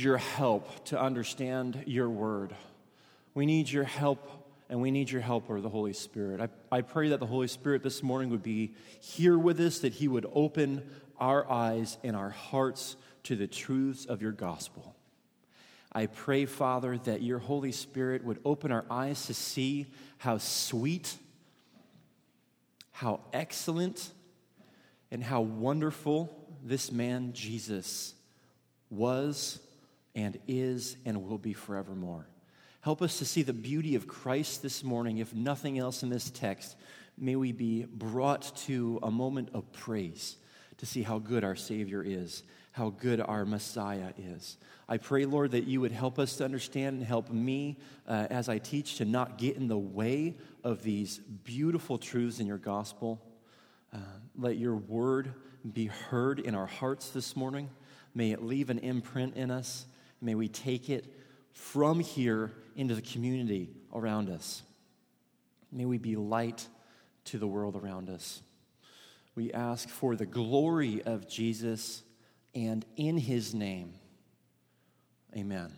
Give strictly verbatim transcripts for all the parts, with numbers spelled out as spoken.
your help to understand your word. We need your help, and we need your helper, the Holy Spirit. I, I pray that the Holy Spirit this morning would be here with us, that he would open our eyes and our hearts to the truths of your gospel. I pray, Father, that your Holy Spirit would open our eyes to see how sweet, how excellent, and how wonderful this man Jesus was and is and will be forevermore. Help us to see the beauty of Christ this morning. If nothing else in this text, may we be brought to a moment of praise to see how good our Savior is, how good our Messiah is. I pray, Lord, that you would help us to understand and help me uh, as I teach to not get in the way of these beautiful truths in your gospel. Uh, let your word be heard in our hearts this morning. May it leave an imprint in us. May we take it from here into the community around us. May we be light to the world around us. We ask for the glory of Jesus and in his name. Amen.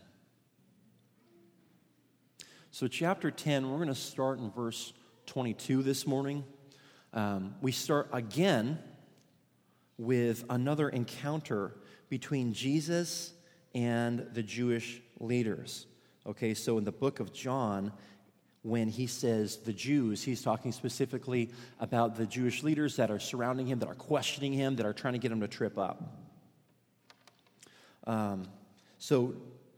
So chapter ten, we're going to start in verse twenty-two this morning. Um, we start again with another encounter between Jesus and the Jewish leaders. Okay, so in the book of John, when he says the Jews, he's talking specifically about the Jewish leaders that are surrounding him, that are questioning him, that are trying to get him to trip up. Um, so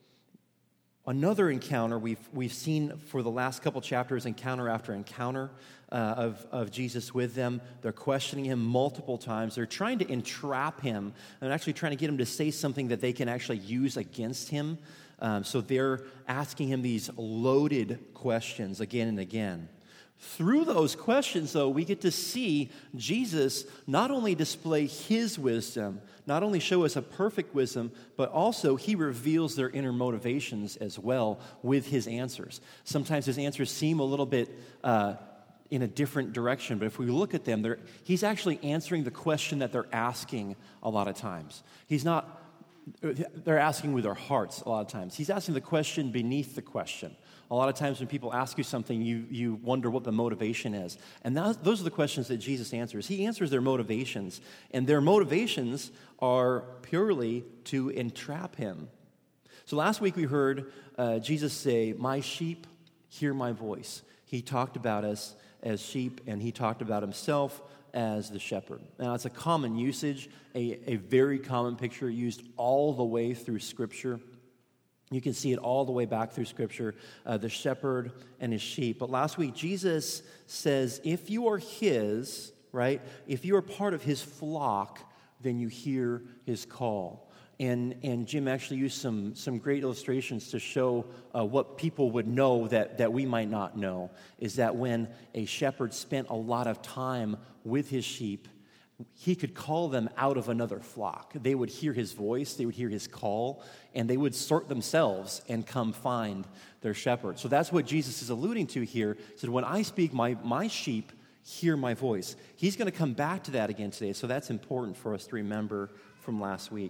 another encounter we've we've seen for the last couple chapters, encounter after encounter uh, of, of Jesus with them. They're questioning him multiple times. They're trying to entrap him and actually trying to get him to say something that they can actually use against him. Um, so they're asking him these loaded questions again and again. Through those questions, though, we get to see Jesus not only display his wisdom, not only show us a perfect wisdom, but also he reveals their inner motivations as well with his answers. Sometimes his answers seem a little bit uh, in a different direction, but if we look at them, he's actually answering the question that they're asking a lot of times. He's not, they're asking with their hearts a lot of times. He's asking the question beneath the question. A lot of times when people ask you something, you, you wonder what the motivation is. And that, those are the questions that Jesus answers. He answers their motivations. And their motivations are purely to entrap him. So last week we heard uh, Jesus say, "My sheep hear my voice." He talked about us as sheep, and he talked about himself as the shepherd. Now, it's a common usage, a, a very common picture used all the way through Scripture. You can see it all the way back through Scripture, uh, the shepherd and his sheep. But last week, Jesus says, if you are his, right, if you are part of his flock, then you hear his call. And and Jim actually used some, some great illustrations to show uh, what people would know that, that we might not know, is that when a shepherd spent a lot of time with his sheep, he could call them out of another flock. They would hear his voice, they would hear his call, and they would sort themselves and come find their shepherd. So that's what Jesus is alluding to here. He said, when I speak, my, my sheep hear my voice. He's going to come back to that again today, so that's important for us to remember from last week.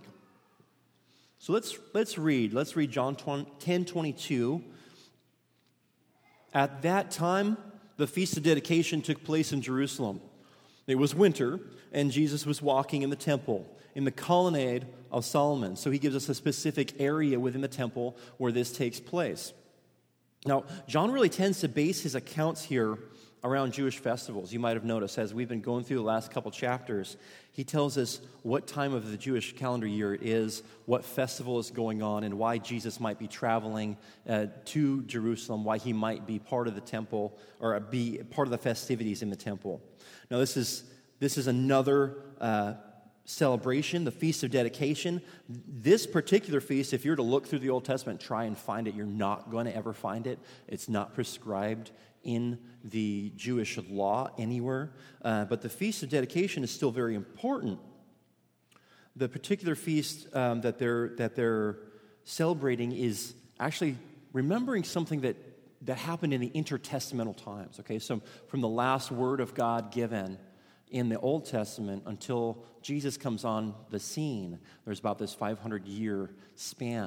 So let's let's read. Let's read John ten twenty-two. At that time, the Feast of Dedication took place in Jerusalem. It was winter, and Jesus was walking in the temple, in the colonnade of Solomon. So he gives us a specific area within the temple where this takes place. Now, John really tends to base his accounts here around Jewish festivals. You might have noticed as we've been going through the last couple chapters, he tells us what time of the Jewish calendar year it is, what festival is going on, and why Jesus might be traveling uh, to Jerusalem, why he might be part of the temple or be part of the festivities in the temple. Now, this is this is another uh, celebration, the Feast of Dedication. This particular feast, if you were to look through the Old Testament, try and find it, you're not going to ever find it. It's not prescribed in the Jewish law anywhere. Uh, but the Feast of Dedication is still very important. The particular feast um, that they're that they're celebrating is actually remembering something that, that happened in the intertestamental times. Okay, so from the last word of God given in the Old Testament until Jesus comes on the scene, there's about this five hundred year span.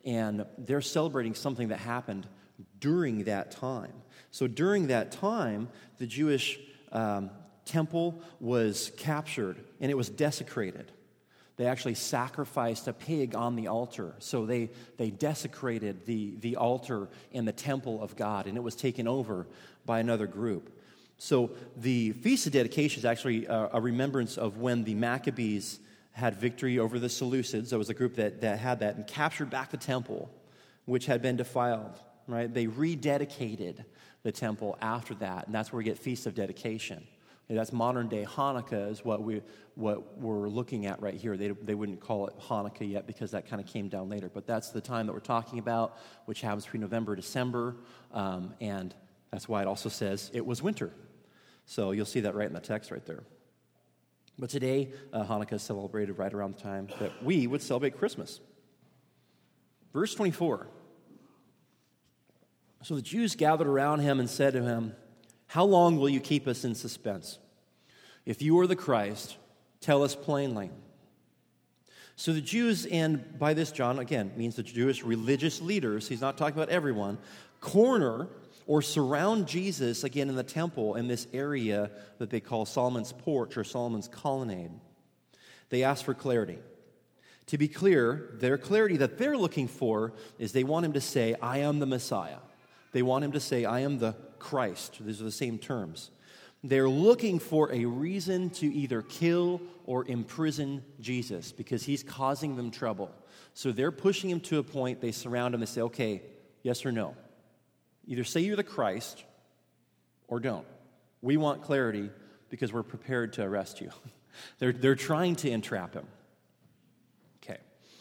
and they're celebrating something that happened during that time. So during that time, the Jewish um, temple was captured, and it was desecrated. They actually sacrificed a pig on the altar. So they, they desecrated the, the altar in the temple of God, and it was taken over by another group. So the Feast of Dedication is actually a, a remembrance of when the Maccabees had victory over the Seleucids. There was a group that, that had that and captured back the temple, which had been defiled. Right? They rededicated the temple after that, and that's where we get Feast of Dedication. And that's modern-day Hanukkah is what, we, what we're looking at right here. They, they wouldn't call it Hanukkah yet because that kind of came down later. But that's the time that we're talking about, which happens between November and December. Um, and that's why it also says it was winter. So you'll see that right in the text right there. But today, uh, Hanukkah is celebrated right around the time that we would celebrate Christmas. Verse twenty-four. So the Jews gathered around him and said to him, "How long will you keep us in suspense? If you are the Christ, tell us plainly." So the Jews, and by this John, again, means the Jewish religious leaders, he's not talking about everyone, corner or surround Jesus, again, in the temple in this area that they call Solomon's Porch or Solomon's Colonnade. They ask for clarity. To be clear, their clarity that they're looking for is they want him to say, "I am the Messiah." They want him to say, "I am the Christ." These are the same terms. They're looking for a reason to either kill or imprison Jesus because he's causing them trouble. So they're pushing him to a point, they surround him and say, "Okay, yes or no. Either say you're the Christ or don't. We want clarity because we're prepared to arrest you." they're, they're trying to entrap him. Okay.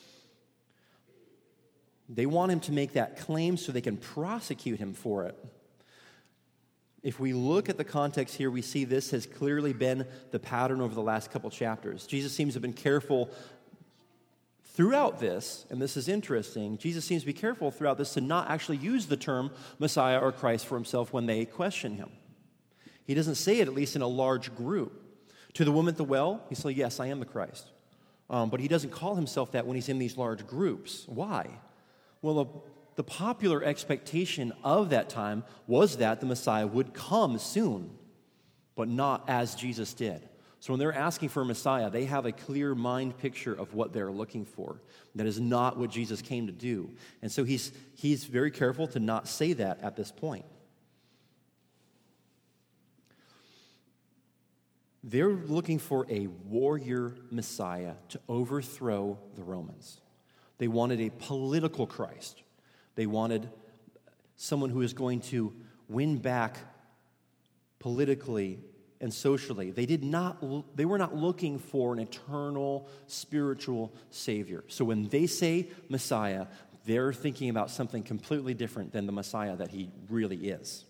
They want him to make that claim so they can prosecute him for it. If we look at the context here, we see this has clearly been the pattern over the last couple chapters. Jesus seems to have been careful throughout this, and this is interesting, Jesus seems to be careful throughout this to not actually use the term Messiah or Christ for himself when they question him. He doesn't say it, at least in a large group. To the woman at the well, he says, "Yes, I am the Christ." Um, but he doesn't call himself that when he's in these large groups. Why? Well, the, the popular expectation of that time was that the Messiah would come soon, but not as Jesus did. So when they're asking for a Messiah, they have a clear mind picture of what they're looking for. That is not what Jesus came to do. And so he's, he's very careful to not say that at this point. They're looking for a warrior Messiah to overthrow the Romans. They wanted a political Christ. They wanted someone who is going to win back politically and socially. They did not. They were not looking for an eternal spiritual Savior. So when they say Messiah, they're thinking about something completely different than the Messiah that he really is.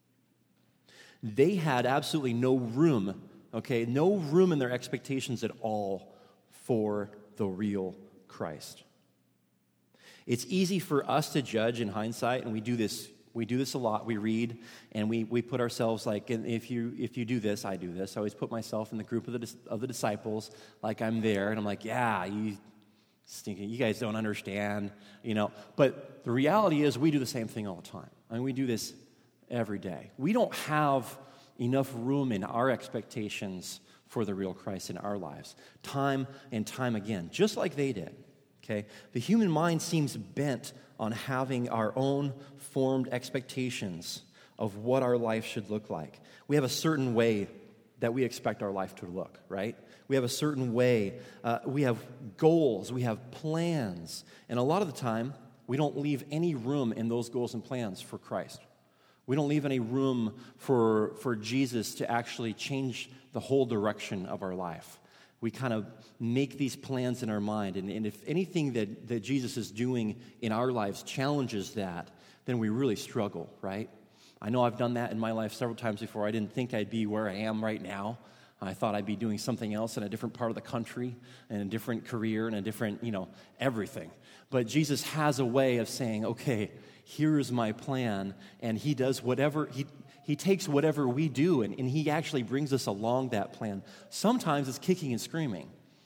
They had absolutely no room, okay, no room in their expectations at all for the real Christ. It's easy for us to judge in hindsight, and we do this. We do this a lot. We read, and we, we put ourselves like, and if you if you do this, I do this. I always put myself in the group of the of the disciples, like I'm there, and I'm like, yeah, you stinking, you guys don't understand, you know. But the reality is, we do the same thing all the time. I mean, we do this every day. We don't have enough room in our expectations for the real Christ in our lives, time and time again, just like they did. Okay, the human mind seems bent on having our own formed expectations of what our life should look like. We have a certain way that we expect our life to look, right? We have a certain way. Uh, we have goals. We have plans. And a lot of the time, we don't leave any room in those goals and plans for Christ. We don't leave any room for, for Jesus to actually change the whole direction of our life. We kind of make these plans in our mind, and, and if anything that, that Jesus is doing in our lives challenges that, then we really struggle, right? I know I've done that in my life several times before. I didn't think I'd be where I am right now. I thought I'd be doing something else in a different part of the country, and a different career, and a different, you know, everything. But Jesus has a way of saying, okay, here's my plan, and he does whatever, he He takes whatever we do, and, and he actually brings us along that plan. Sometimes it's kicking and screaming,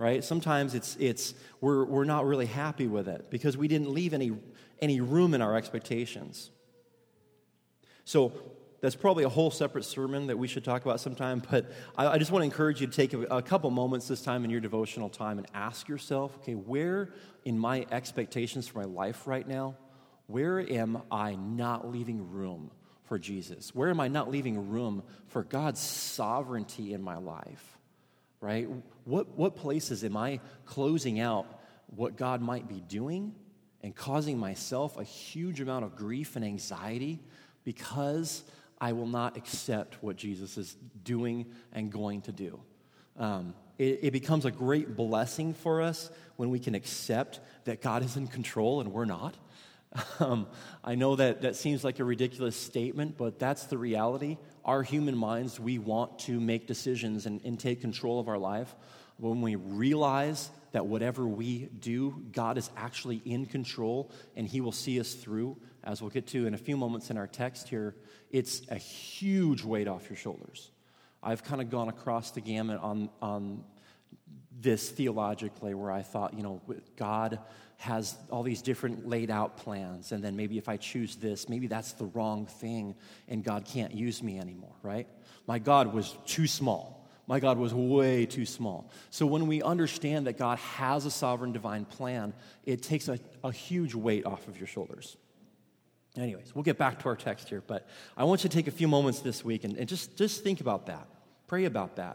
right? Sometimes it's it's we're we're not really happy with it because we didn't leave any any room in our expectations. So that's probably a whole separate sermon that we should talk about sometime, but I, I just want to encourage you to take a, a couple moments this time in your devotional time and ask yourself, okay, where in my expectations for my life right now, where am I not leaving room for Jesus? Where am I not leaving room for God's sovereignty in my life, right? What, what places am I closing out what God might be doing and causing myself a huge amount of grief and anxiety because I will not accept what Jesus is doing and going to do. Um, it, it becomes a great blessing for us when we can accept that God is in control and we're not. Um, I know that that seems like a ridiculous statement, but that's the reality. Our human minds, we want to make decisions and, and take control of our life. When we realize that whatever we do, God is actually in control and He will see us through, as we'll get to in a few moments in our text here, it's a huge weight off your shoulders. I've kind of gone across the gamut on, on this theologically where I thought, you know, God has all these different laid out plans, and then maybe if I choose this, maybe that's the wrong thing, and God can't use me anymore, right? My God was too small. My God was way too small. So when we understand that God has a sovereign divine plan, it takes a, a huge weight off of your shoulders. Anyways, we'll get back to our text here, but I want you to take a few moments this week and, and just, just think about that. Pray about that.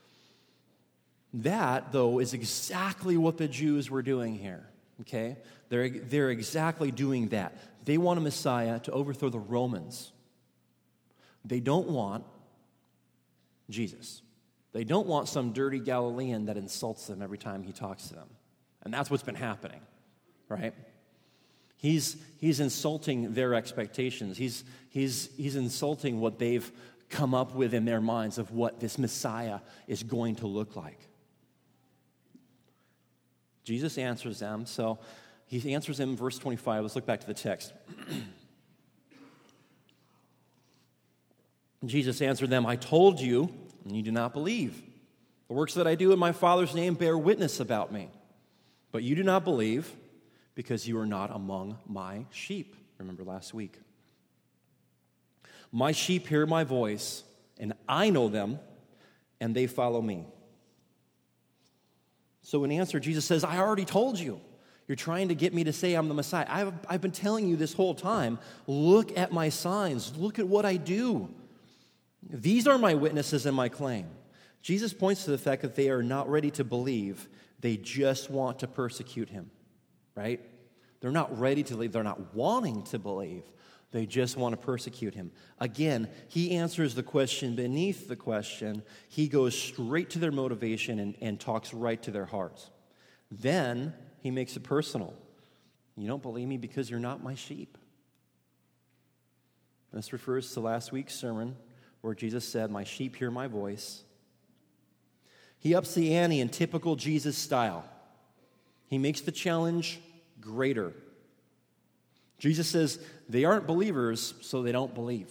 That, though, is exactly what the Jews were doing here, okay? They're, they're exactly doing that. They want a Messiah to overthrow the Romans. They don't want Jesus. They don't want some dirty Galilean that insults them every time he talks to them. And that's what's been happening, right? He's, he's insulting their expectations. He's, he's, he's insulting what they've come up with in their minds of what this Messiah is going to look like. Jesus answers them. So he answers them in verse twenty-five. Let's look back to the text. Jesus answered them, I told you, and you do not believe. The works that I do in my Father's name bear witness about me. But you do not believe because you are not among my sheep. Remember last week. My sheep hear my voice, and I know them, and they follow me. So in answer, Jesus says, I already told you. You're trying to get me to say I'm the Messiah. I've, I've been telling you this whole time, look at my signs. Look at what I do. These are my witnesses and my claim. Jesus points to the fact that they are not ready to believe. They just want to persecute him, right? They're not ready to believe. They're not wanting to believe. They just want to persecute him. Again, he answers the question beneath the question. He goes straight to their motivation and, and talks right to their hearts. Then he makes it personal. You don't believe me because you're not my sheep. This refers to last week's sermon where Jesus said, my sheep hear my voice. He ups the ante in typical Jesus style. He makes the challenge greater. Jesus says they aren't believers, so they don't believe.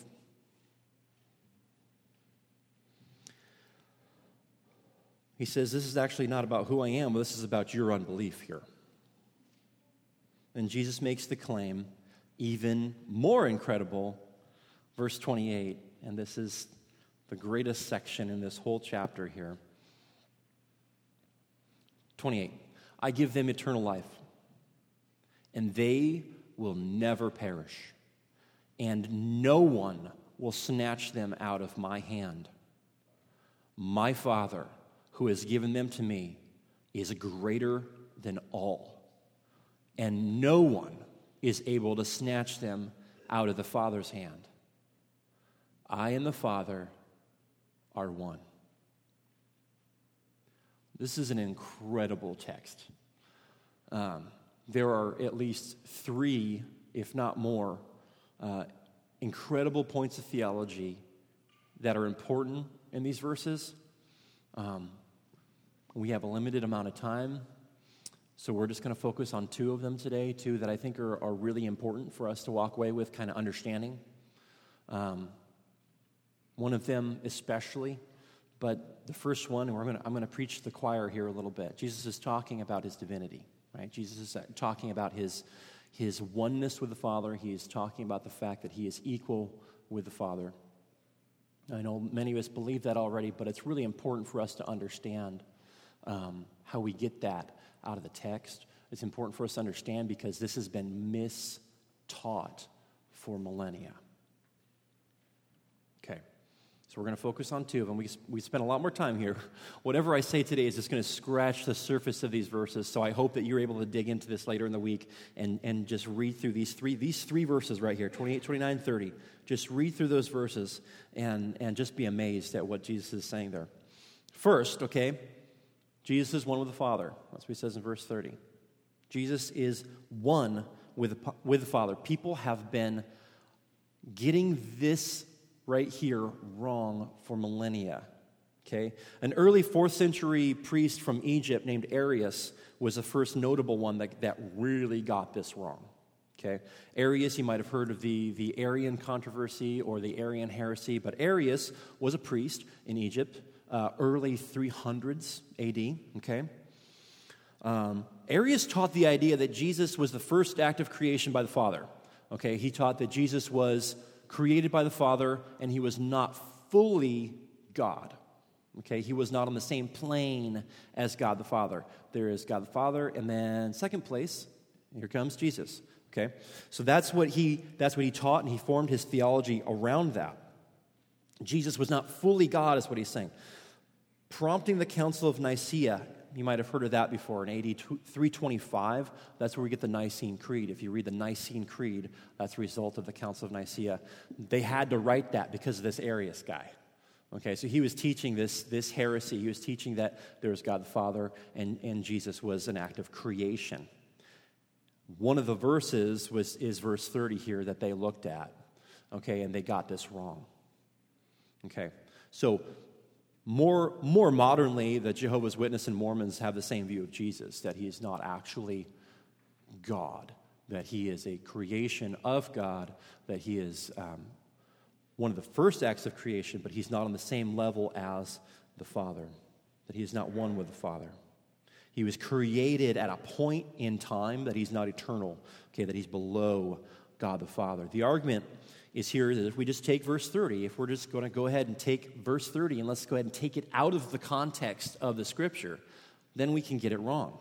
He says this is actually not about who I am, but this is about your unbelief here. And Jesus makes the claim even more incredible, verse twenty-eight, and this is the greatest section in this whole chapter here. twenty-eight, I give them eternal life, and they will never perish, and no one will snatch them out of my hand. My Father, who has given them to me, is greater than all, and no one is able to snatch them out of the Father's hand. I and the Father are one. This is an incredible text. Um, there are at least three, if not more, uh, incredible points of theology that are important in these verses. Um, we have a limited amount of time, so we're just going to focus on two of them today, two that I think are, are really important for us to walk away with kind of understanding. Um, one of them especially But the first one, and we're gonna, I'm going to preach to the choir here a little bit. Jesus is talking about his divinity, right? Jesus is talking about his, his oneness with the Father. He is talking about the fact that he is equal with the Father. I know many of us believe that already, but it's really important for us to understand um, how we get that out of the text. It's important for us to understand because this has been mistaught for millennia. Okay, so we're going to focus on two of them. We, we spent a lot more time here. Whatever I say today is just going to scratch the surface of these verses, so I hope that you're able to dig into this later in the week and, and just read through these three these three verses right here, twenty-eight, twenty-nine, thirty. Just read through those verses and, and just be amazed at what Jesus is saying there. First, okay, Jesus is one with the Father. That's what he says in verse thirty. Jesus is one with the, with the Father. People have been getting this right here wrong for millennia. Okay? An early fourth century priest from Egypt named Arius was the first notable one that, that really got this wrong. Okay? Arius, you might have heard of the, the Arian controversy or the Arian heresy, but Arius was a priest in Egypt, uh, early three hundreds A D, okay? Um, Arius taught the idea that Jesus was the first act of creation by the Father, okay? He taught that Jesus was created by the Father and he was not fully God, okay? He was not on the same plane as God the Father. There is God the Father, and then second place, here comes Jesus. Okay, so that's what he that's what he taught, and he formed his theology around that. Jesus was not fully God, is what he's saying. Prompting the Council of Nicaea, you might have heard of that before, in A D three twenty-five. That's where we get the Nicene Creed. If you read the Nicene Creed, that's a result of the Council of Nicaea. They had to write that because of this Arius guy. Okay, so he was teaching this, this heresy. He was teaching that there was God the Father, and, and Jesus was an act of creation. One of the verses was is verse thirty here that they looked at, okay, and they got this wrong. Okay, so more, more modernly, the Jehovah's Witnesses and Mormons have the same view of Jesus, that he is not actually God, that he is a creation of God, that he is um, one of the first acts of creation, but he's not on the same level as the Father, that he is not one with the Father. He was created at a point in time that he's not eternal, okay, that he's below God the Father. The argument is here that if we just take verse thirty, if we're just going to go ahead and take verse thirty and let's go ahead and take it out of the context of the Scripture, then we can get it wrong.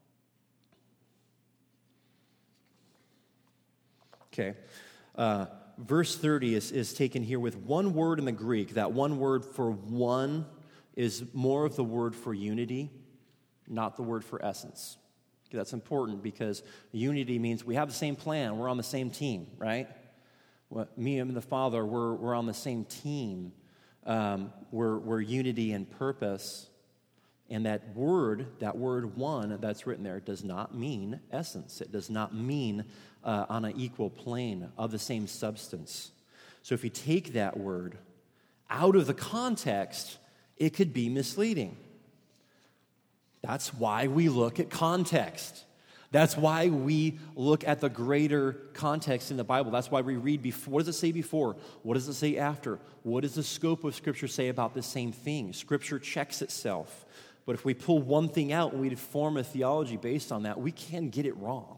Okay, uh, verse thirty is, is taken here with one word in the Greek. That one word for one is more of the word for unity, not the word for essence. Okay, that's important because unity means we have the same plan. We're on the same team, right? Well, me and the Father, we're, we're on the same team. Um, we're, we're unity in purpose. And that word, that word one that's written there does not mean essence. It does not mean uh, on an equal plane of the same substance. So if you take that word out of the context, it could be misleading. That's why we look at context. That's why we look at the greater context in the Bible. That's why we read before. What does it say before? What does it say after? What does the scope of Scripture say about the same thing? Scripture checks itself. But if we pull one thing out and we form a theology based on that, we can get it wrong.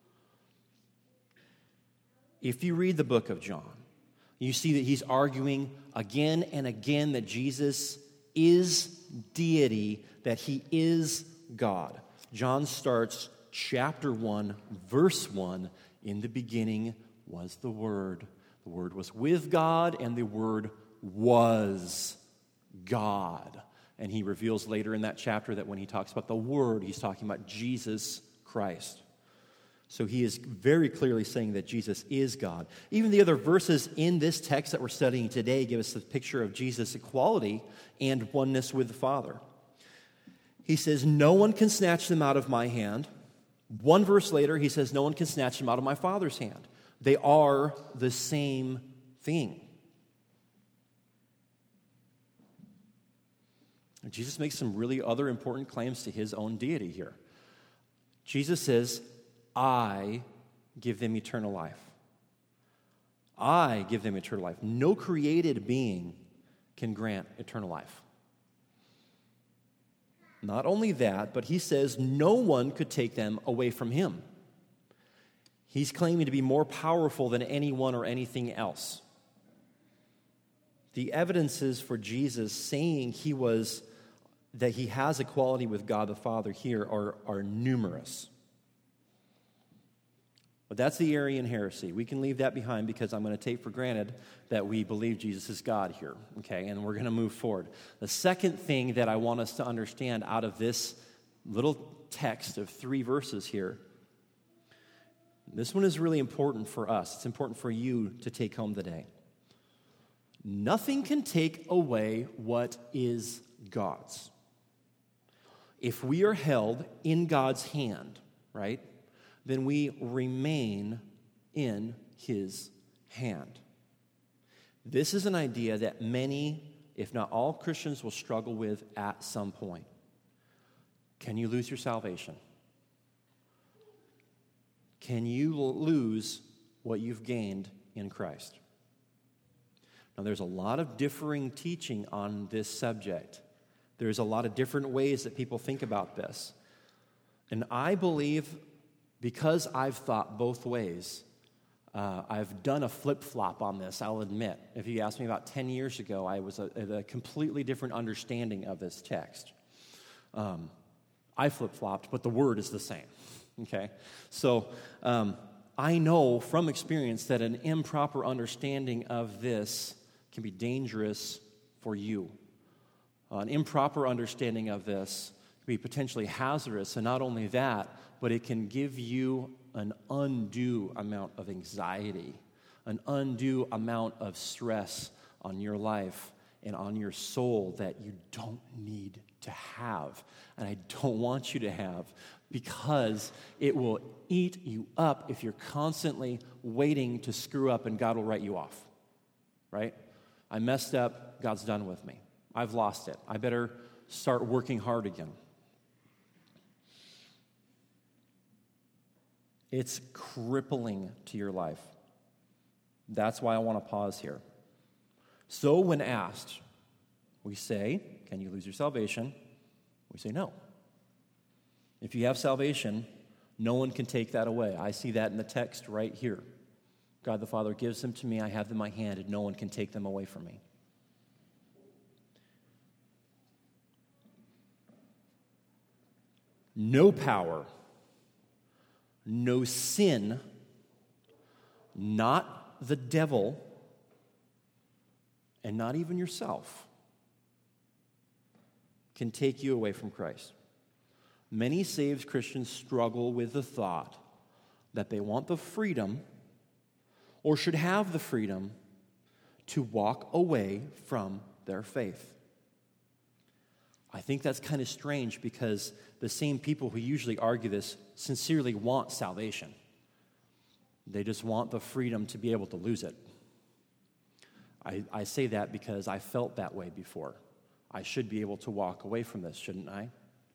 If you read the book of John, you see that he's arguing again and again that Jesus is deity, that he is God. John starts chapter one, verse one, in the beginning was the Word. The Word was with God, and the Word was God. And he reveals later in that chapter that when he talks about the Word, he's talking about Jesus Christ. So he is very clearly saying that Jesus is God. Even the other verses in this text that we're studying today give us the picture of Jesus' equality and oneness with the Father. He says, no one can snatch them out of my hand. One verse later, he says, no one can snatch them out of my Father's hand. They are the same thing. And Jesus makes some really other important claims to his own deity here. Jesus says, I give them eternal life. I give them eternal life. No created being can grant eternal life. Not only that, but he says no one could take them away from him. He's claiming to be more powerful than anyone or anything else. The evidences for Jesus saying he was, that he has equality with God the Father here are, are numerous. But that's the Arian heresy. We can leave that behind because I'm going to take for granted that we believe Jesus is God here, okay? And we're going to move forward. The second thing that I want us to understand out of this little text of three verses here, this one is really important for us. It's important for you to take home today. Nothing can take away what is God's. If we are held in God's hand, right, then we remain in his hand. This is an idea that many, if not all, Christians will struggle with at some point. Can you lose your salvation? Can you lose what you've gained in Christ? Now, there's a lot of differing teaching on this subject. There's a lot of different ways that people think about this. And I believe, because I've thought both ways, uh, I've done a flip-flop on this, I'll admit. If you asked me about ten years ago, I was a, a completely different understanding of this text. Um, I flip-flopped, but the word is the same, okay? So um, I know from experience that an improper understanding of this can be dangerous for you. Uh, an improper understanding of this can be potentially hazardous, and not only that, but it can give you an undue amount of anxiety, an undue amount of stress on your life and on your soul that you don't need to have, and I don't want you to have, because it will eat you up if you're constantly waiting to screw up and God will write you off, right? I messed up, God's done with me. I've lost it. I better start working hard again. It's crippling to your life. That's why I want to pause here. So when asked, we say, can you lose your salvation? We say no. If you have salvation, no one can take that away. I see that in the text right here. God the Father gives them to me, I have them in my hand, and no one can take them away from me. No power, no sin, not the devil, and not even yourself can take you away from Christ. Many saved Christians struggle with the thought that they want the freedom, or should have the freedom, to walk away from their faith. I think that's kind of strange because the same people who usually argue this sincerely want salvation. They just want the freedom to be able to lose it. I, I say that because I felt that way before. I should be able to walk away from this, shouldn't I?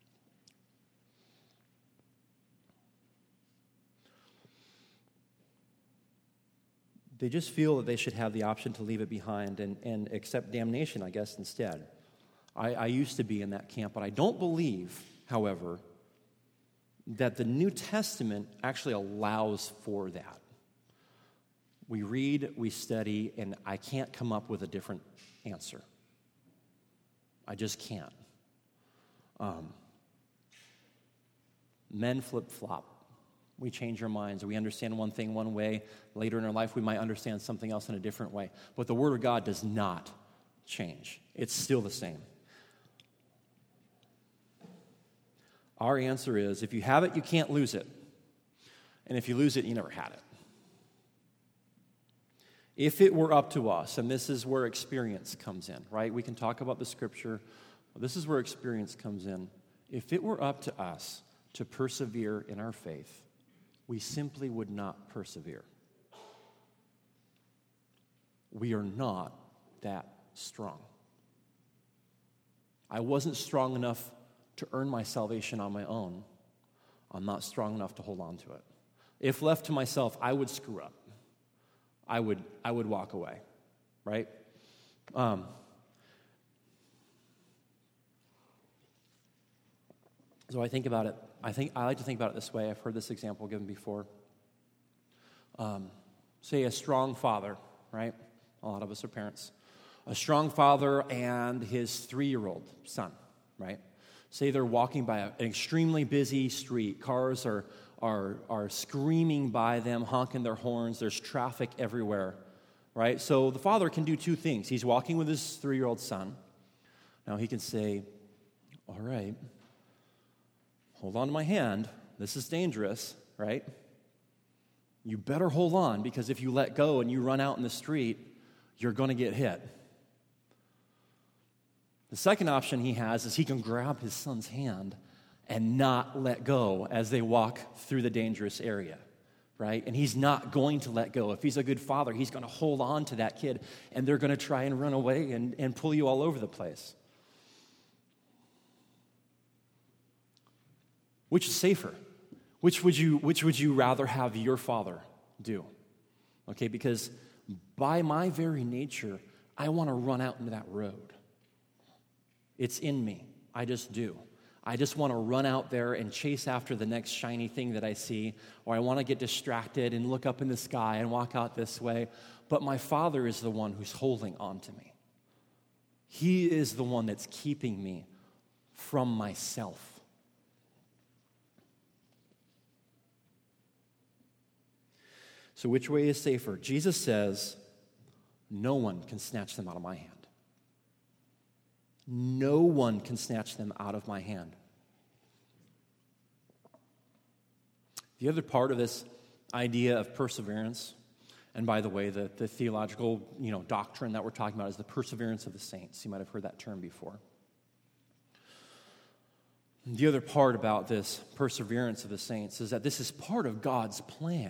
They just feel that they should have the option to leave it behind and, and accept damnation, I guess, instead. I, I used to be in that camp, but I don't believe, however, that the New Testament actually allows for that. We read, we study, and I can't come up with a different answer. I just can't. Um, men flip-flop. We change our minds. We understand one thing one way. Later in our life, we might understand something else in a different way. But the Word of God does not change. It's still the same. Our answer is, if you have it, you can't lose it. And if you lose it, you never had it. If it were up to us, and this is where experience comes in, right? We can talk about the Scripture. But this is where experience comes in. If it were up to us to persevere in our faith, we simply would not persevere. We are not that strong. I wasn't strong enough to earn my salvation on my own. I'm not strong enough to hold on to it. If left to myself, I would screw up. I would, I would walk away, right? Um, So I think about it, I think I like to think about it this way. I've heard this example given before. Um, say a strong father, right? A lot of us are parents. A strong father and his three-year-old son, right? Say they're walking by an extremely busy street. Cars are, are, are screaming by them, honking their horns. There's traffic everywhere, right? So the father can do two things. He's walking with his three-year-old son. Now he can say, all right, hold on to my hand. This is dangerous, right? You better hold on, because if you let go and you run out in the street, you're going to get hit. The second option he has is he can grab his son's hand and not let go as they walk through the dangerous area, right? And he's not going to let go. If he's a good father, he's going to hold on to that kid, and they're going to try and run away and, and pull you all over the place. Which is safer? Which would you, which would you rather have your father do? Okay, because by my very nature, I want to run out into that road. It's in me. I just do. I just want to run out there and chase after the next shiny thing that I see, or I want to get distracted and look up in the sky and walk out this way. But my father is the one who's holding on to me. He is the one that's keeping me from myself. So which way is safer? Jesus says, no one can snatch them out of my hand. No one can snatch them out of my hand. The other part of this idea of perseverance, and by the way, the, the theological you know, doctrine that we're talking about is the perseverance of the saints. You might have heard that term before. The other part about this perseverance of the saints is that this is part of God's plan.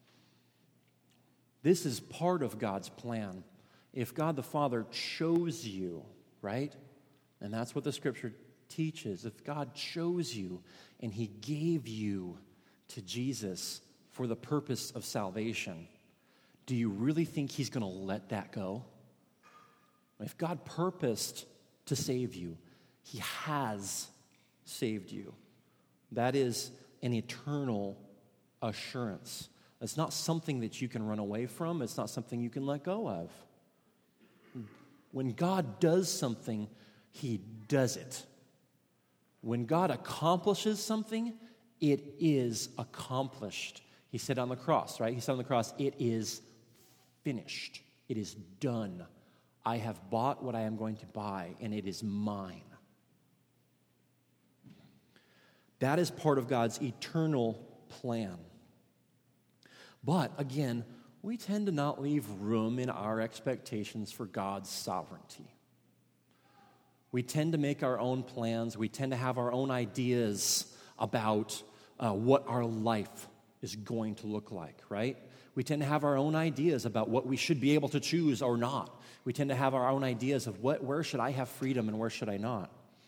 This is part of God's plan. If God the Father chose you, right? And that's what the Scripture teaches. If God chose you and He gave you to Jesus for the purpose of salvation, do you really think He's going to let that go? If God purposed to save you, He has saved you. That is an eternal assurance. It's not something that you can run away from. It's not something you can let go of. When God does something, He does it. When God accomplishes something, it is accomplished. He said on the cross, right? He said on the cross, it is finished. It is done. I have bought what I am going to buy, and it is mine. That is part of God's eternal plan. But again, we tend to not leave room in our expectations for God's sovereignty. We tend to make our own plans. We tend to have our own ideas about uh, what our life is going to look like, right? We tend to have our own ideas about what we should be able to choose or not. We tend to have our own ideas of what, where should I have freedom and where should I not.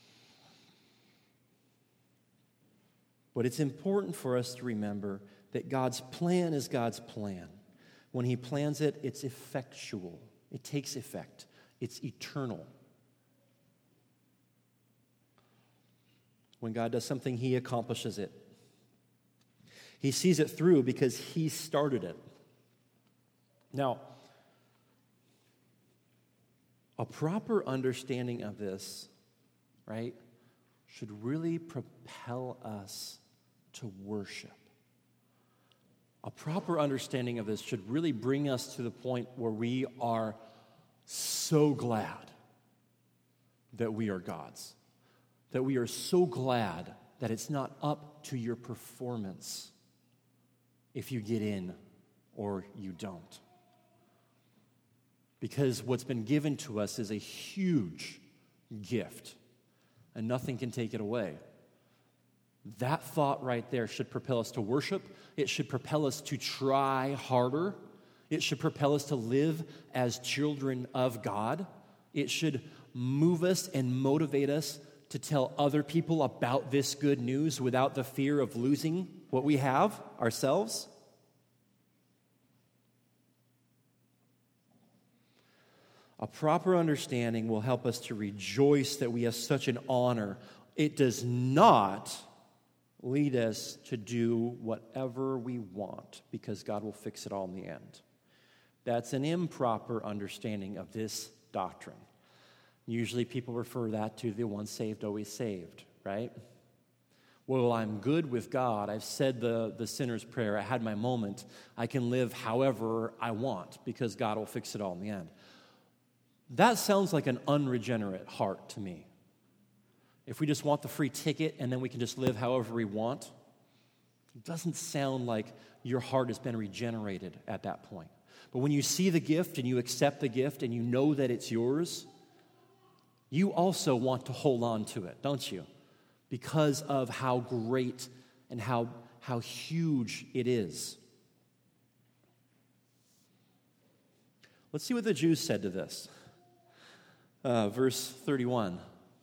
But it's important for us to remember that God's plan is God's plan. When He plans it, it's effectual. It takes effect. It's eternal. When God does something, He accomplishes it. He sees it through because He started it. Now, a proper understanding of this, right, should really propel us to worship. A proper understanding of this should really bring us to the point where we are so glad that we are God's. That we are so glad that it's not up to your performance if you get in or you don't. Because what's been given to us is a huge gift, and nothing can take it away. That thought right there should propel us to worship. It should propel us to try harder. It should propel us to live as children of God. It should move us and motivate us to tell other people about this good news without the fear of losing what we have ourselves. A proper understanding will help us to rejoice that we have such an honor. It does not lead us to do whatever we want because God will fix it all in the end. That's an improper understanding of this doctrine. Usually people refer that to the once saved, always saved, right? Well, I'm good with God. I've said the, the sinner's prayer. I had my moment. I can live however I want because God will fix it all in the end. That sounds like an unregenerate heart to me. If we just want the free ticket and then we can just live however we want, it doesn't sound like your heart has been regenerated at that point. But when you see the gift and you accept the gift and you know that it's yours, you also want to hold on to it, don't you? Because of how great and how, how huge it is. Let's see what the Jews said to this. Uh, verse thirty-one.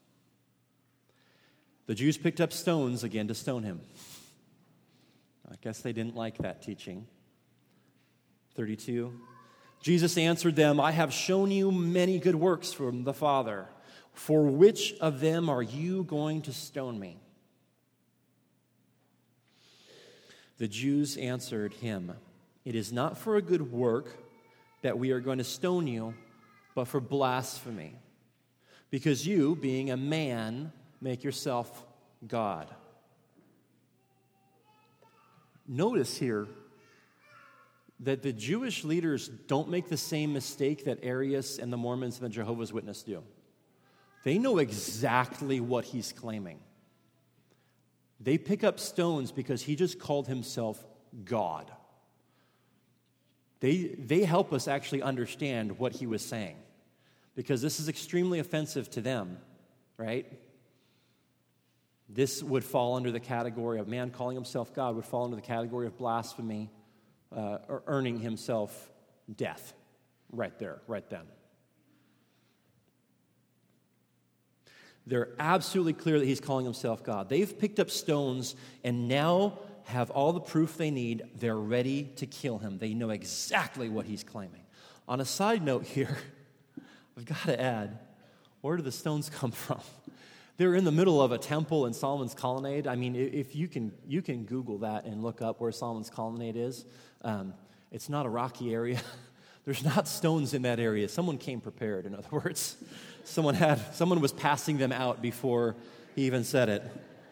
The Jews picked up stones again to stone him. I guess they didn't like that teaching. thirty-two. Jesus answered them, I have shown you many good works from the Father. For which of them are you going to stone me? The Jews answered him, it is not for a good work that we are going to stone you, but for blasphemy. Because you, being a man, make yourself God. Notice here that the Jewish leaders don't make the same mistake that Arius and the Mormons and the Jehovah's Witnesses do. They know exactly what he's claiming. They pick up stones because he just called himself God. They, they help us actually understand what he was saying, because this is extremely offensive to them, right? This would fall under the category of man calling himself God, would fall under the category of blasphemy, uh, or earning himself death right there, right then. They're absolutely clear that he's calling himself God. They've picked up stones and now have all the proof they need. They're ready to kill him. They know exactly what he's claiming. On a side note here, I've got to add, where do the stones come from? They're in the middle of a temple in Solomon's Colonnade. I mean, if you can you can Google that and look up where Solomon's Colonnade is. Um, it's not a rocky area. There's not stones in that area. Someone came prepared, in other words. Someone had someone was passing them out before he even said it.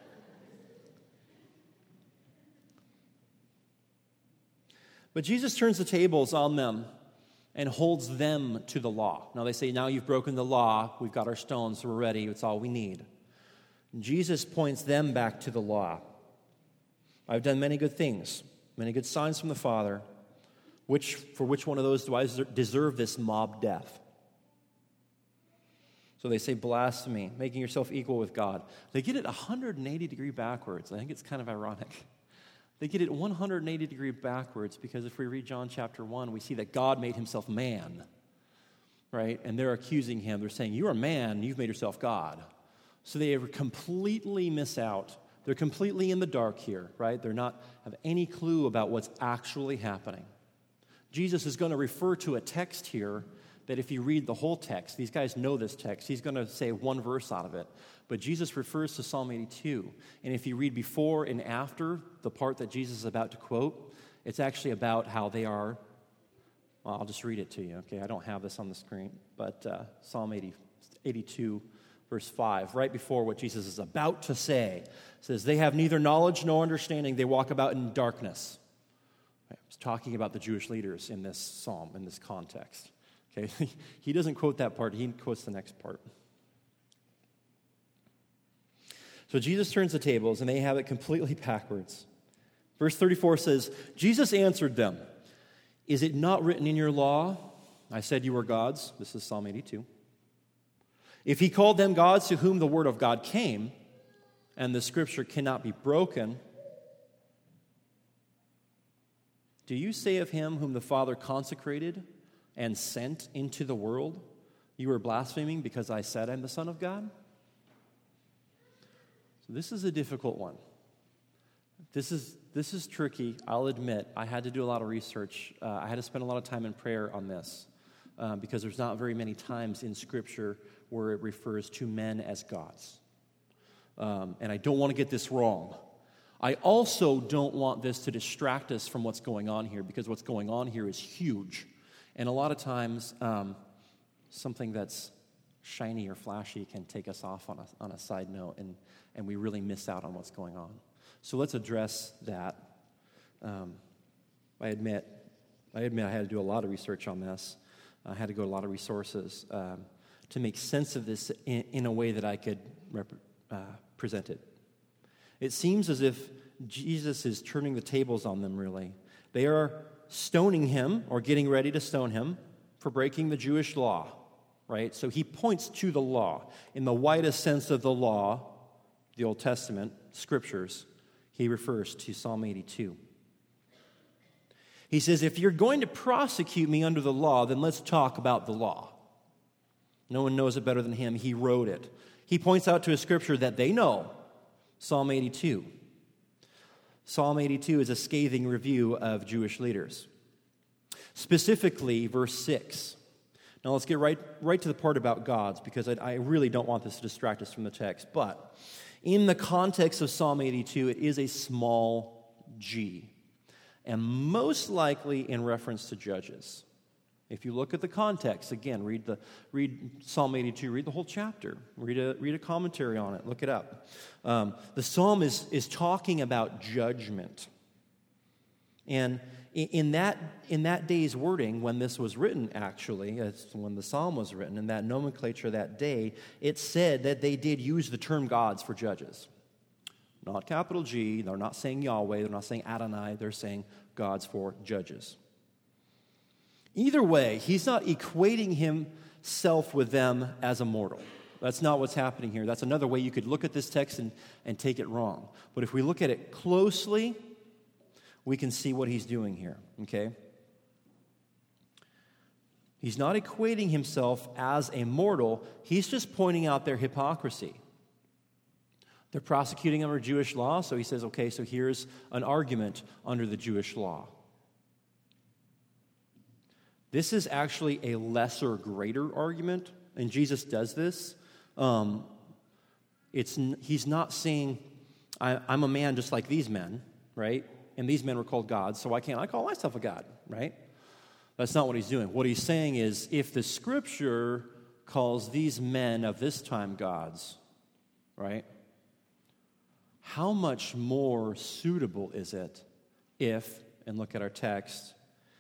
But Jesus turns the tables on them and holds them to the law. Now they say, now you've broken the law, we've got our stones, so we're ready, it's all we need. And Jesus points them back to the law. I've done many good things, many good signs from the Father. Which, for which one of those do I deserve this mob death? So they say blasphemy, making yourself equal with God. They get it one hundred eighty degree backwards. I think it's kind of ironic. They get it one hundred eighty degree backwards because if we read John chapter one, we see that God made himself man, right? And they're accusing him. They're saying, you're a man, you've made yourself God. So they completely miss out. They're completely in the dark here, right? They're not have any clue about what's actually happening. Jesus is going to refer to a text here that if you read the whole text, these guys know this text, he's going to say one verse out of it. But Jesus refers to Psalm eighty-two. And if you read before and after the part that Jesus is about to quote, it's actually about how they are, well, I'll just read it to you, okay? I don't have this on the screen, but uh, Psalm eighty, eighty-two, verse five, right before what Jesus is about to say, says, they have neither knowledge nor understanding, they walk about in darkness. I was talking about the Jewish leaders in this psalm, in this context. Okay, he doesn't quote that part, he quotes the next part. So Jesus turns the tables, and they have it completely backwards. Verse thirty-four says, Jesus answered them, is it not written in your law, I said you were gods? This is Psalm eighty-two. If he called them gods to whom the word of God came, and the scripture cannot be broken, do you say of him whom the Father consecrated and sent into the world, you are blaspheming because I said I'm the Son of God? So this is a difficult one. This is this is tricky, I'll admit. I had to do a lot of research. Uh, I had to spend a lot of time in prayer on this uh, because there's not very many times in Scripture where it refers to men as gods. Um, and I don't want to get this wrong. I also don't want this to distract us from what's going on here, because what's going on here is huge. And a lot of times, um, something that's shiny or flashy can take us off on a, on a side note, and, and we really miss out on what's going on. So let's address that. Um, I admit, I admit I had to do a lot of research on this. I had to go to a lot of resources um, to make sense of this in, in a way that I could rep- uh, present it. It seems as if Jesus is turning the tables on them, really. They are stoning him, or getting ready to stone him, for breaking the Jewish law, right? So he points to the law. In the widest sense of the law, the Old Testament, scriptures, he refers to Psalm eighty-two. He says, if you're going to prosecute me under the law, then let's talk about the law. No one knows it better than him. He wrote it. He points out to a scripture that they know, Psalm eighty-two. Psalm eighty-two is a scathing review of Jewish leaders. Specifically, verse six. Now let's get right, right to the part about gods, because I, I really don't want this to distract us from the text. But in the context of Psalm eighty-two, it is a small g, and most likely in reference to Judges. If you look at the context, again, read the read Psalm eighty-two, read the whole chapter, read a read a commentary on it, look it up. Um, the psalm is is talking about judgment, and in, in that in that day's wording, when this was written, actually, as when the psalm was written, in that nomenclature that day, it said that they did use the term gods for judges, not capital G. They're not saying Yahweh. They're not saying Adonai. They're saying gods for judges. Either way, he's not equating himself with them as a mortal. That's not what's happening here. That's another way you could look at this text and, and take it wrong. But if we look at it closely, we can see what he's doing here, okay? He's not equating himself as a mortal. He's just pointing out their hypocrisy. They're prosecuting under Jewish law, so he says, okay, so here's an argument under the Jewish law. This is actually a lesser, greater argument, and Jesus does this. Um, it's he's not saying, I, I'm a man just like these men, right? And these men were called gods, so why can't I call myself a god, right? That's not what he's doing. What he's saying is, if the Scripture calls these men of this time gods, right, how much more suitable is it if, and look at our text,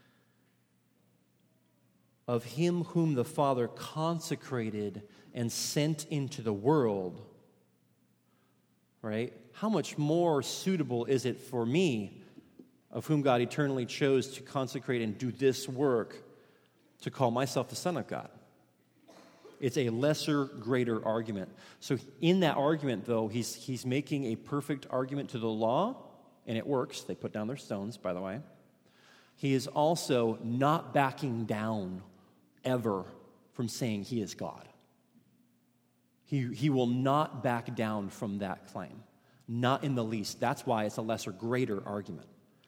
of him whom the Father consecrated and sent into the world, right? How much more suitable is it for me, of whom God eternally chose to consecrate and do this work, to call myself the Son of God? It's a lesser, greater argument. So in that argument, though, he's, he's making a perfect argument to the law, and it works. They put down their stones, by the way. He is also not backing down ever from saying he is God. He, he will not back down from that claim. Not in the least. That's why it's a lesser, greater argument.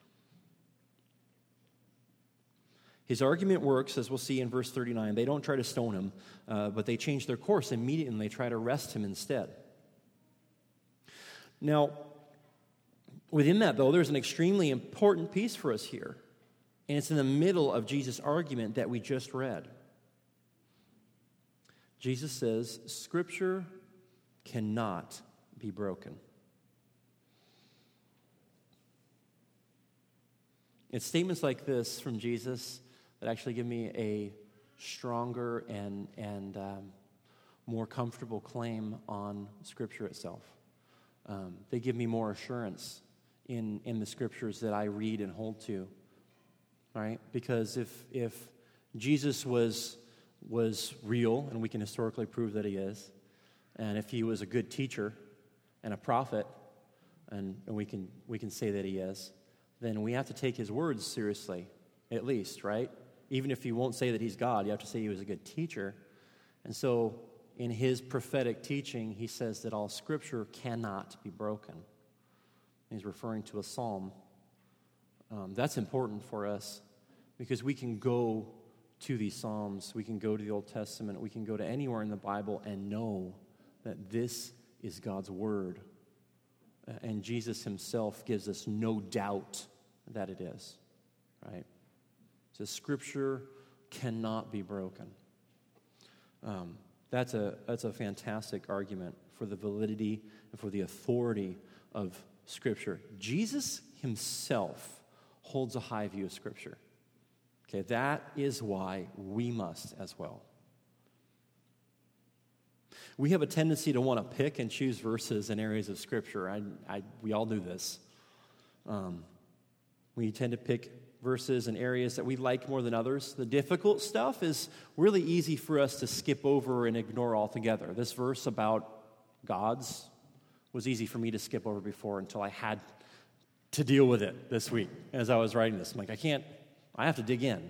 His argument works, as we'll see in verse thirty-nine. They don't try to stone him, uh, but they change their course immediately, and they try to arrest him instead. Now, within that, though, there's an extremely important piece for us here, and it's in the middle of Jesus' argument that we just read. Jesus says, Scripture cannot be broken. It's statements like this from Jesus that actually give me a stronger and, and um, more comfortable claim on Scripture itself. Um, they give me more assurance in, in the Scriptures that I read and hold to, right? Because if if Jesus was was real, and we can historically prove that he is, and if he was a good teacher and a prophet, and, and we can we can say that he is, then we have to take his words seriously, at least, right? Even if you won't say that he's God, you have to say he was a good teacher. And so in his prophetic teaching, he says that all Scripture cannot be broken. He's referring to a psalm. Um, that's important for us because we can go to these psalms, we can go to the Old Testament, we can go to anywhere in the Bible and know that this is God's word. And Jesus himself gives us no doubt that it is, right? So Scripture cannot be broken. Um, that's a that's a fantastic argument for the validity and for the authority of Scripture. Jesus himself holds a high view of Scripture. Okay, that is why we must as well. We have a tendency to want to pick and choose verses in areas of Scripture. I, I, we all do this. Um, we tend to pick verses in areas that we like more than others. The difficult stuff is really easy for us to skip over and ignore altogether. This verse about gods was easy for me to skip over before until I had to deal with it this week as I was writing this. I'm like, I can't, I have to dig in.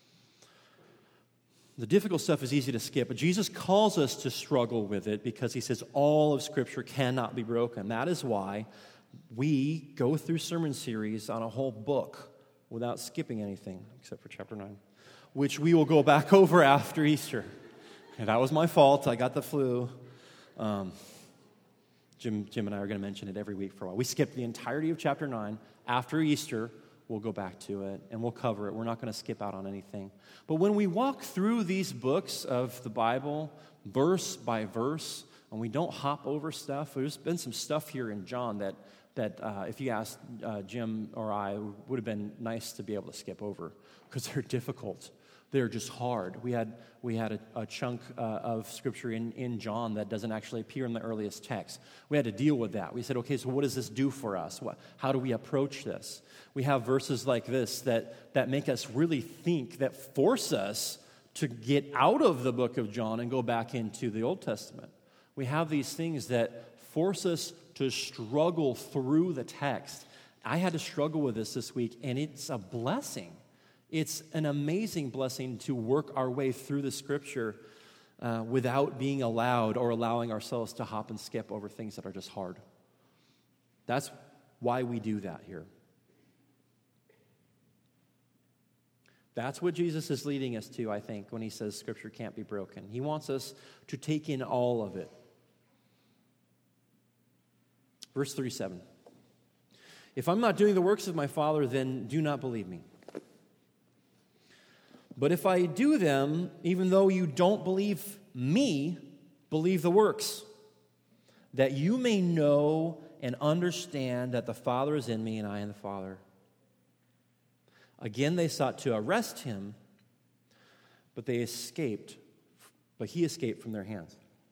The difficult stuff is easy to skip, but Jesus calls us to struggle with it because he says all of Scripture cannot be broken. That is why we go through sermon series on a whole book without skipping anything, except for chapter nine, which we will go back over after Easter. And that was my fault. I got the flu. Um, Jim, Jim and I are going to mention it every week for a while. We skipped the entirety of chapter nine. After Easter, we'll go back to it, and we'll cover it. We're not going to skip out on anything. But when we walk through these books of the Bible, verse by verse, and we don't hop over stuff, there's been some stuff here in John that, that uh, if you asked uh, Jim or I, would have been nice to be able to skip over, because they're difficult. They're just hard. We had we had a, a chunk uh, of Scripture in, in John that doesn't actually appear in the earliest text. We had to deal with that. We said, okay, so what does this do for us? What, how do we approach this? We have verses like this that, that make us really think, that force us to get out of the book of John and go back into the Old Testament. We have these things that force us to struggle through the text. I had to struggle with this this week, and it's a blessing. It's an amazing blessing to work our way through the Scripture uh, without being allowed or allowing ourselves to hop and skip over things that are just hard. That's why we do that here. That's what Jesus is leading us to, I think, when he says Scripture can't be broken. He wants us to take in all of it. Verse thirty-seven. If I'm not doing the works of my Father, then do not believe me. But if I do them, even though you don't believe me, believe the works, that you may know and understand that the Father is in me and I in the Father. Again, they sought to arrest him, but they escaped, but he escaped from their hands.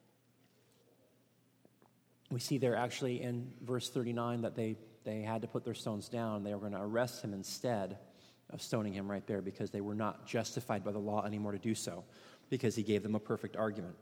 We see there actually in verse thirty-nine that they, they had to put their stones down. They were going to arrest him instead of stoning him right there, because they were not justified by the law anymore to do so, because he gave them a perfect argument.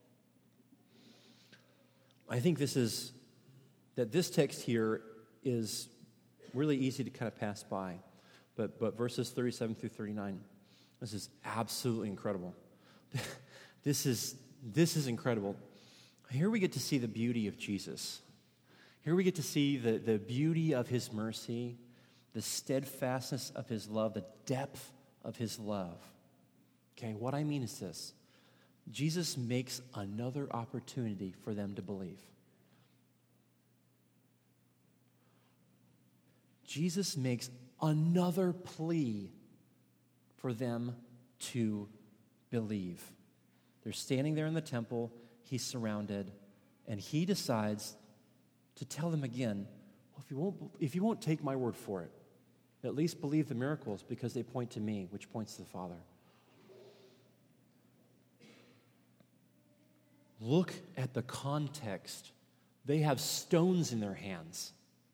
I think this is, that this text here is really easy to kind of pass by, but, but verses thirty-seven through thirty-nine, this is absolutely incredible. This is, this is incredible. Here we get to see the beauty of Jesus. Here we get to see the, the beauty of his mercy, the steadfastness of his love, the depth of his love. Okay, what I mean is this. Jesus makes another opportunity for them to believe. Jesus makes another plea for them to believe. They're standing there in the temple, he's surrounded, and he decides to tell them again, well, if you won't, if you won't take my word for it, at least believe the miracles, because they point to me, which points to the Father. Look at the context. They have stones in their hands.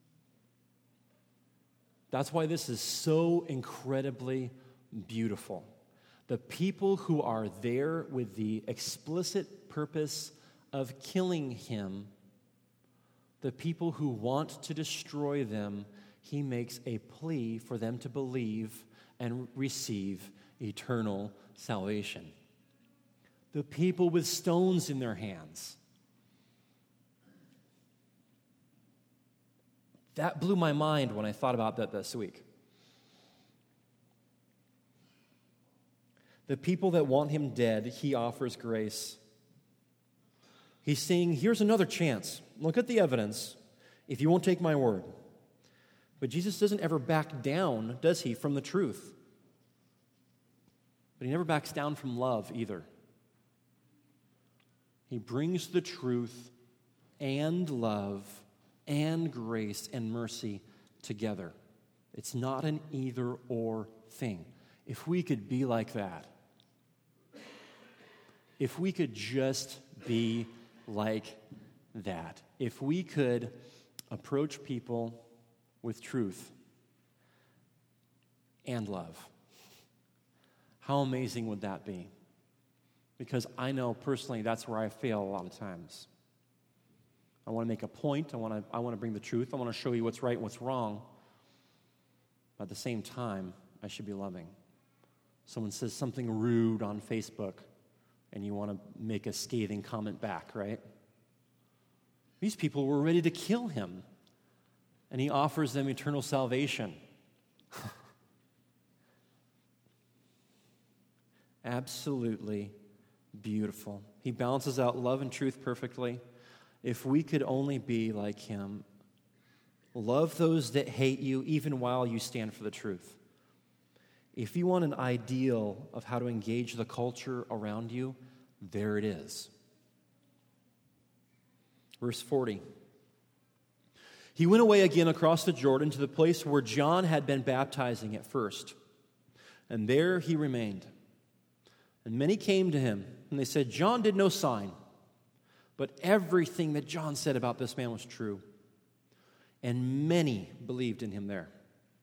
That's why this is so incredibly beautiful. The people who are there with the explicit purpose of killing him, the people who want to destroy them, he makes a plea for them to believe and receive eternal salvation. The people with stones in their hands. That blew my mind when I thought about that this week. The people that want him dead, he offers grace. He's saying, here's another chance. Look at the evidence. if you won't take my word. But Jesus doesn't ever back down, does he, from the truth? But he never backs down from love either. He brings the truth and love and grace and mercy together. It's not an either-or thing. If we could be like that, if we could just be like that, if we could approach people with truth and love, how amazing would that be? Because I know personally that's where I fail a lot of times. I want to make a point. I want to, I want to bring the truth. I want to show you what's right and what's wrong. But at the same time, I should be loving. Someone says something rude on Facebook, and you want to make a scathing comment back, right? These people were ready to kill him, and he offers them eternal salvation. Absolutely beautiful. He balances out love and truth perfectly. If we could only be like him, love those that hate you even while you stand for the truth. If you want an ideal of how to engage the culture around you, there it is. Verse forty. He went away again across the Jordan to the place where John had been baptizing at first, and there he remained. And many came to him, and they said, John did no sign, but everything that John said about this man was true. And many believed in him there.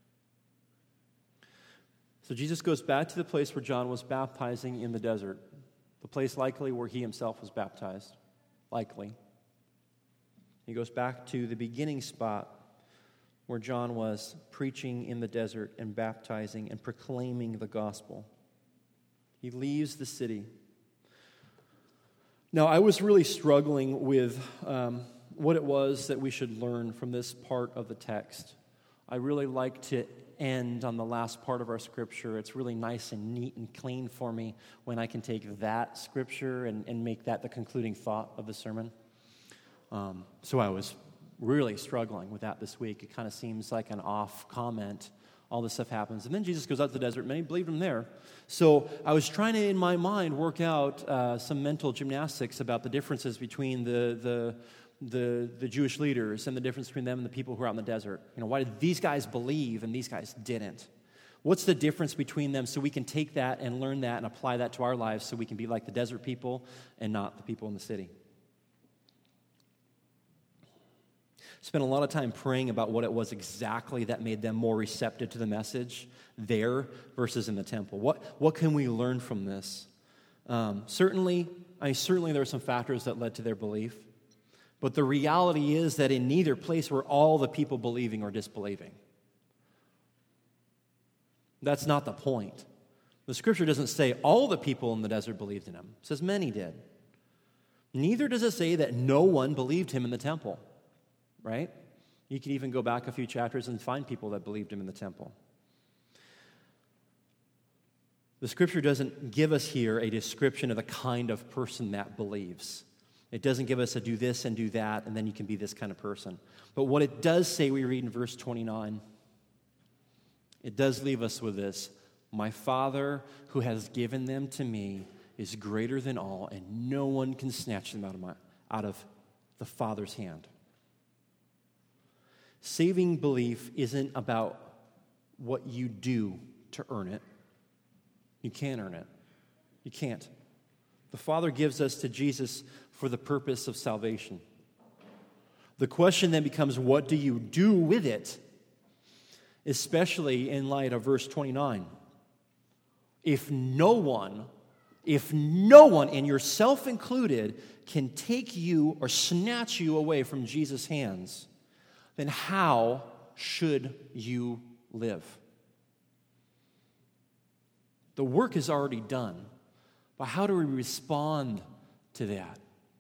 So Jesus goes back to the place where John was baptizing in the desert, the place likely where he himself was baptized, likely. He goes back to the beginning spot where John was preaching in the desert and baptizing and proclaiming the gospel. He leaves the city. Now, I was really struggling with um, what it was that we should learn from this part of the text. I really like to end on the last part of our scripture. It's really nice and neat and clean for me when I can take that scripture and, and make that the concluding thought of the sermon. Um, so I was really struggling with that this week. It kind of seems like an off comment. All this stuff happens. And then Jesus goes out to the desert. Many believed him there. So I was trying to, in my mind, work out uh, some mental gymnastics about the differences between the, the, the, the Jewish leaders and the difference between them and the people who are out in the desert. You know, why did these guys believe and these guys didn't? What's the difference between them so we can take that and learn that and apply that to our lives so we can be like the desert people and not the people in the city? Spent a lot of time praying about what it was exactly that made them more receptive to the message there versus in the temple. What what can we learn from this? Um, certainly, I mean, certainly there are some factors that led to their belief, but the reality is that in neither place were all the people believing or disbelieving. That's not the point. The scripture doesn't say all the people in the desert believed in him. It says many did. Neither does it say that no one believed him in the temple. Right? You could even go back a few chapters and find people that believed him in the temple. The scripture doesn't give us here a description of the kind of person that believes. It doesn't give us a do this and do that, and then you can be this kind of person. But what it does say, we read in verse twenty-nine, it does leave us with this. My Father who has given them to me is greater than all, and no one can snatch them out of, my, out of the Father's hand. Saving belief isn't about what you do to earn it. You can't earn it. You can't. The Father gives us to Jesus for the purpose of salvation. The question then becomes, what do you do with it? Especially in light of verse twenty-nine. If no one, if no one, and yourself included, can take you or snatch you away from Jesus' hands, then how should you live? The work is already done, but how do we respond to that?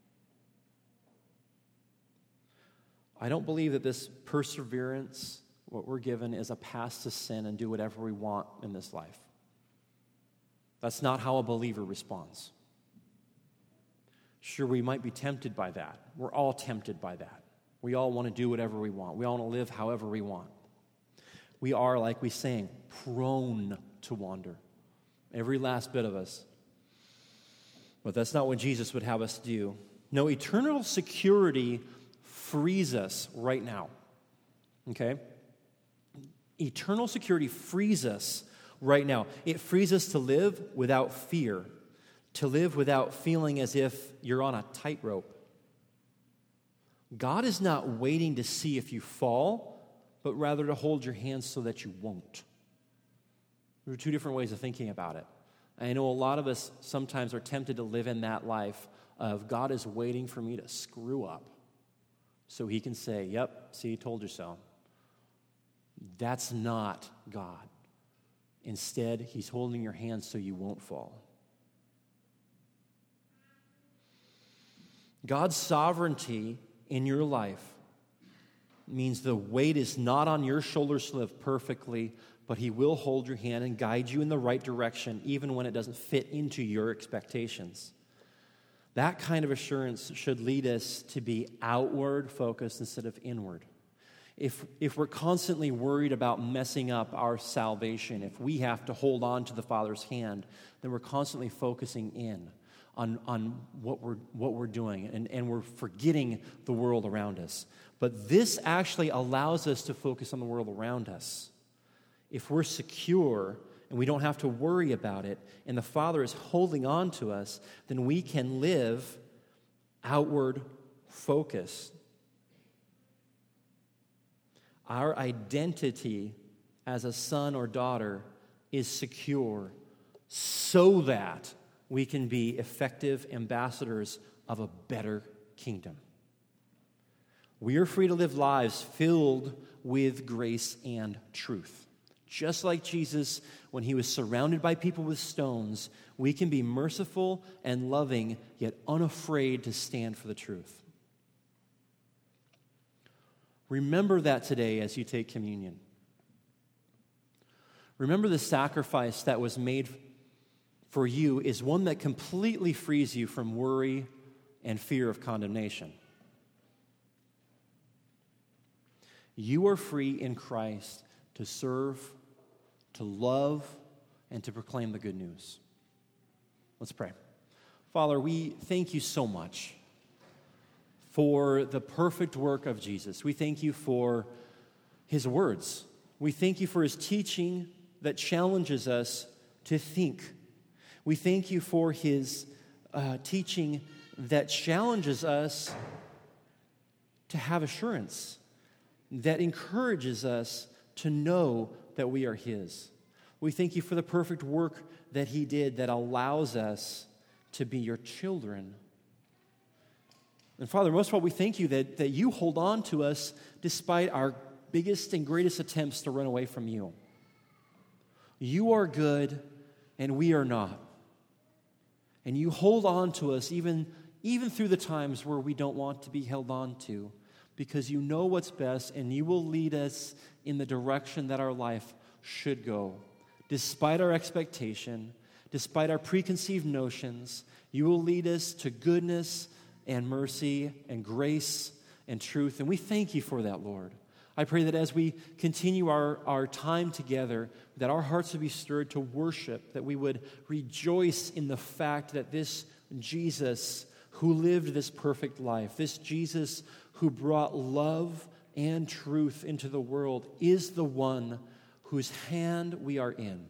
I don't believe that this perseverance, what we're given, is a pass to sin and do whatever we want in this life. That's not how a believer responds. Sure, we might be tempted by that. We're all tempted by that. We all want to do whatever we want. We all want to live however we want. We are, like we sang, prone to wander. Every last bit of us. But that's not what Jesus would have us do. No, eternal security frees us right now. Okay? Eternal security frees us right now. It frees us to live without fear, to live without feeling as if you're on a tightrope. God is not waiting to see if you fall, but rather to hold your hands so that you won't. There are two different ways of thinking about it. I know a lot of us sometimes are tempted to live in that life of God is waiting for me to screw up so he can say, yep, see, told you so. That's not God. Instead, he's holding your hands so you won't fall. God's sovereignty in your life means the weight is not on your shoulders to live perfectly, but he will hold your hand and guide you in the right direction, even when it doesn't fit into your expectations. That kind of assurance should lead us to be outward focused instead of inward. If, if we're constantly worried about messing up our salvation, if we have to hold on to the Father's hand, then we're constantly focusing in on, on what we're, what we're doing, and, and we're forgetting the world around us. But this actually allows us to focus on the world around us. If we're secure and we don't have to worry about it, and the Father is holding on to us, then we can live outward focused. Our identity as a son or daughter is secure so that we can be effective ambassadors of a better kingdom. We are free to live lives filled with grace and truth. Just like Jesus, when he was surrounded by people with stones, we can be merciful and loving, yet unafraid to stand for the truth. Remember that today as you take communion. Remember the sacrifice that was made for you is one that completely frees you from worry and fear of condemnation. You are free in Christ to serve, to love, and to proclaim the good news. Let's pray. Father, we thank you so much for the perfect work of Jesus. We thank you for his words. We thank you for his teaching that challenges us to think. We thank you for his uh, teaching that challenges us to have assurance, that encourages us to know that we are his. We thank you for the perfect work that he did that allows us to be your children. And Father, most of all, we thank you that, that you hold on to us despite our biggest and greatest attempts to run away from you. You are good and we are not. And you hold on to us even, even through the times where we don't want to be held on to, because you know what's best and you will lead us in the direction that our life should go. Despite our expectation, despite our preconceived notions, you will lead us to goodness and mercy and grace and truth. And we thank you for that, Lord. I pray that as we continue our, our time together, that our hearts would be stirred to worship, that we would rejoice in the fact that this Jesus who lived this perfect life, this Jesus who brought love and truth into the world, is the one whose hand we are in.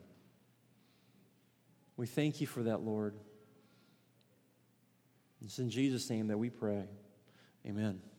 We thank you for that, Lord. It's in Jesus' name that we pray. Amen.